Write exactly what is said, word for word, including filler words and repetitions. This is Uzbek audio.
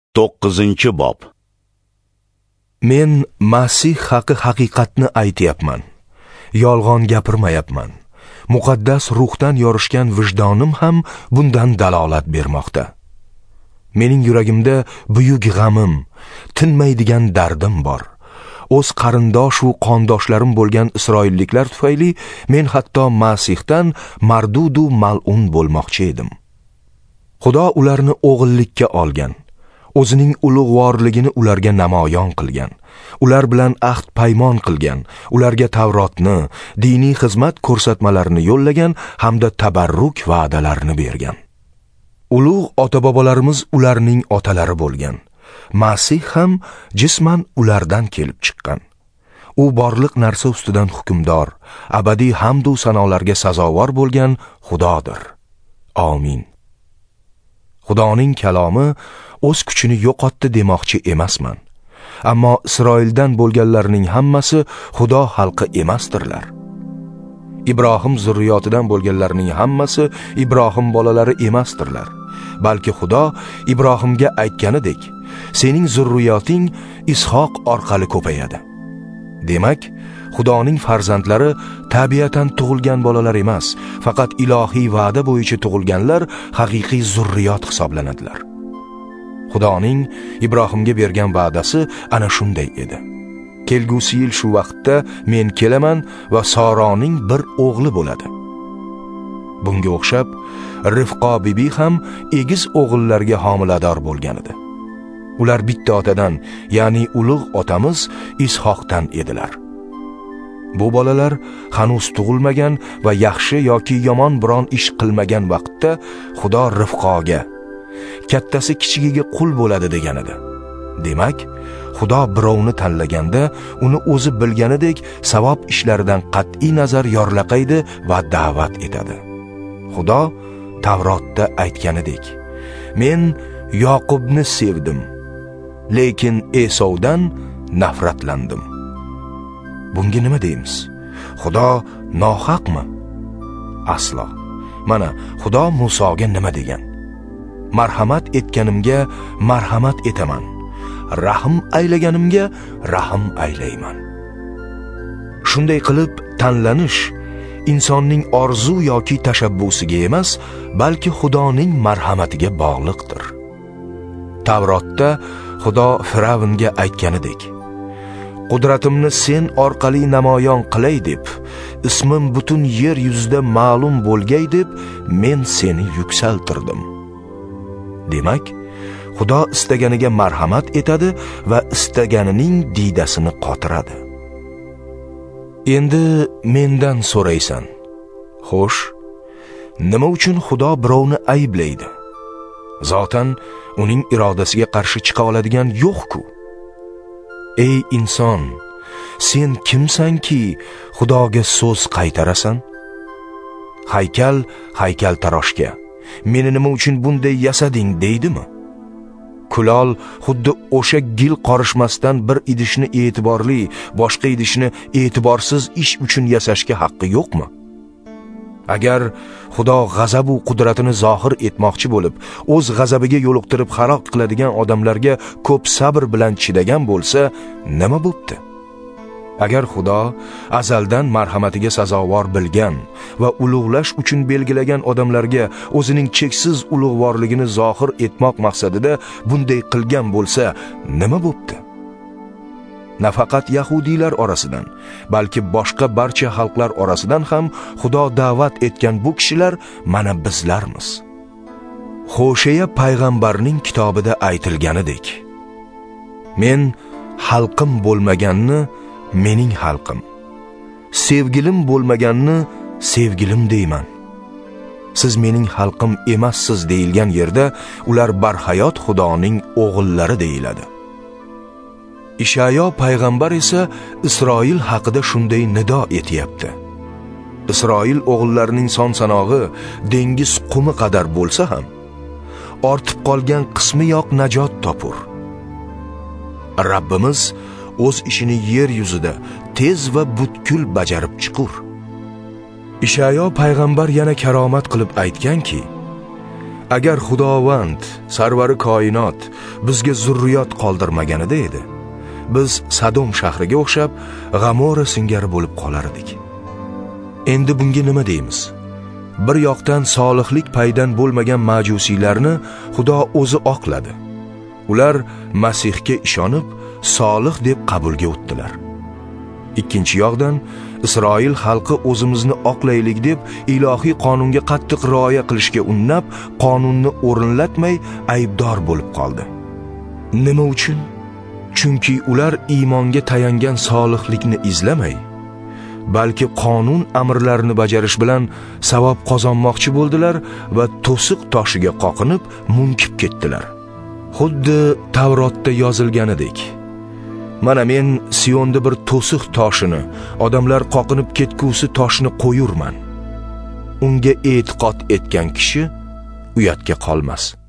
to'qqizinchi bob. Men Masih haqi haqiqatni aytyapman. Yolg'on gapirmayapman. Muqaddas ruhdan yorishgan vijdonim ham bundan dalolat bermoqda. Mening yuragimda buyuk g'amim, tinmaydigan dardim bor. O'z qarindosh va qondoshlarim bo'lgan isroilliklar tufayli men hatto Masihdan mardudu mal'un bo'lmoqchi edim. Xudo ularni o'g'illikka olgan. O'zining ulug'vorligini ularga namoyon qilgan. Ular bilan ahd paymon qilgan. Ularga Tavrotni, diniy xizmat ko'rsatmalarini yo'llagan hamda tabarruk va'dalarini bergan. Ulug' ota-bobolarimiz ularning otalari bo'lgan. Masih ham jisman ulardan kelib chiqqan. U borliq narsa ustidan hukmdor, abadiy hamd va sanolarga sazovor bo'lgan Xudodir. Amin. Xudoning kalomi o'z kuchini yo'qotdi demoqchi emasman. Ammo Isroildan bo'lganlarning hammasi Xudo xalqi emasdirlar. Ibrohim zurriyotidan bo'lganlarning hammasi Ibrohim bolalari emasdirlar. Balki Xudo Ibrohimga aytganidek, sening zurriyoting Ishoq orqali ko'payadi. Demak, Xudoning farzandlari tabiatan tug'ilgan bolalar emas, faqat ilohiy va'da bo'yicha tug'ilganlar haqiqiy zurriyot hisoblanadilar. Xudoning Ibrohimga bergan va'dasi ana shunday edi. Kelgusi yil shu vaqtda men kelaman va Soroning bir o'g'li bo'ladi. Bunga o'xshab Rifqo bibi ham egiz o'g'illarga homilador bo'lgan edi. Ular bitta otadan, ya'ni ulug' otamiz Ishoqdan edilar. Bu bolalar hanuz tug'ilmagan va yaxshi yoki yomon biron ish qilmagan vaqtda Xudo Rifqoga, kattasi kichigiga qul bo'ladi degan edi. Demak, Xudo birovni tanlaganda uni o'zi bilganidek savob ishlaridan qat'iy nazar yorlaqaydi va da'vat etadi. Xudo Tavrotda aytganidek, men Yoqubni sevdim, lekin Esovdan nafratlandim. Bunga nima deymiz? Xudo nohaqmi? Aslo. Mana Xudo Musoga nima degan? Marhamat etganimga marhamat etaman. Rahm aylaganimga rahm aylayman. Shunday qilib tanlanish insonning orzu yoki tashabbusiga emas, balki Xudoning marhamatiga bog'liqdir. Tavrotda Xudo Firavnga aytganidek, qudratimni sen orqali namoyon qilay deb, ismim butun yer yuzida ma'lum bo'lgay deb men seni yuksaltirdim. Demak, Xudo istaganiga marhamat etadi va istaganining diydasini qotiradi. Endi mendan so'raysan. Xo'sh, nima uchun Xudo birovni ayblaydi? Zotan uning irodasiga qarshi chiqa oladigan yo'q-ku. Ey inson, sen kimsanki Xudoga so'z qaytarasan? Haykal haykaltaroshga, meni nima uchun bunday yasading deydimi? Kulol xuddi o'sha gil qorishmasdan bir idishni e'tiborli, boshqa idishni e'tiborsiz ish uchun yasashga haqqi yo'qmi? Agar Xudo g'azab va qudratini zohir etmoqchi bo'lib, o'z g'azabiga yo'liqtirib halok qiladigan odamlarga ko'p sabr bilan chidagan bo'lsa, nima bo'pti? Agar Xudo azaldan marhamatiga sazovor bilgan va ulug'lash uchun belgilagan odamlarga o'zining cheksiz ulug'vorligini zohir etmoq maqsadida bunday qilgan bo'lsa, nima bo'pti? Nafaqat yahudiylar orasidan, balki boshqa barcha xalqlar orasidan ham Xudo da'vat etgan bu kishilar mana bizlarmiz. Xo'sheya payg'ambarning kitobida aytilganidek, men xalqim bo'lmaganni mening xalqim, sevgilim bo'lmaganni sevgilim deyman. Siz mening xalqim emassiz deyilgan yerda ular barhayot Xudoning o'g'illari deyiladi. Ishayo payg'ambar esa Isroil haqida shunday nido etyapti. Isroil o'g'illarining son sanog'i dengiz qumi qadar bo'lsa ham, ortib qolgan qismi yoq najot topur. Rabbimiz o'z ishini yer yuzida tez va butkul bajarib chiqur. Ishayo payg'ambar yana karomat qilib aytganki, agar Xudovand sarvari koinot bizga zurriyot qoldirmaganida edi, biz Sadom shahriga o'xshab G'amora singari bo'lib qolar edik. Endi bunga nima deymiz? Bir yoqdan solihlik paydan bo'lmagan majusiylarni Xudo o'zi oqladi. Ular Masihga ishonib, solih deb qabulga o'tdilar. Ikkinchi yoqdan Isroil xalqi o'zimizni oqlaylik deb ilohiy qonunga qattiq rioya qilishga unnab, qonunni o'rinlatmay aybdor bo'lib qoldi. Nima uchun? Chunki ular iymonga tayangan solihlikni izlamay, balki qonun amrlarini bajarish bilan savob qozonmoqchi bo'ldilar va to'siq toshiga qoqinib munkib ketdilar. Xuddi Tavrotda yozilganidek: mana men Siyonda bir to'siq toshini, odamlar qoqinib ketgusi toshni qo'yurman. Unga e'tiqod etgan kishi uyatga qolmas.